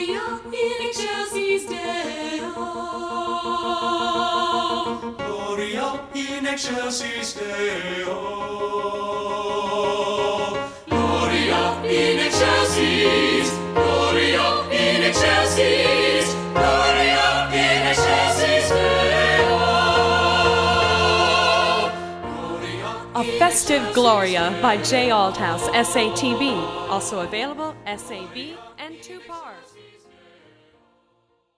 Gloria in excelsis Deo. Gloria in excelsis Deo. Gloria in excelsis. Gloria in excelsis. Gloria in excelsis Deo. A Festive Gloria by J. Althouse, SATB, also available SAB and 2 parts.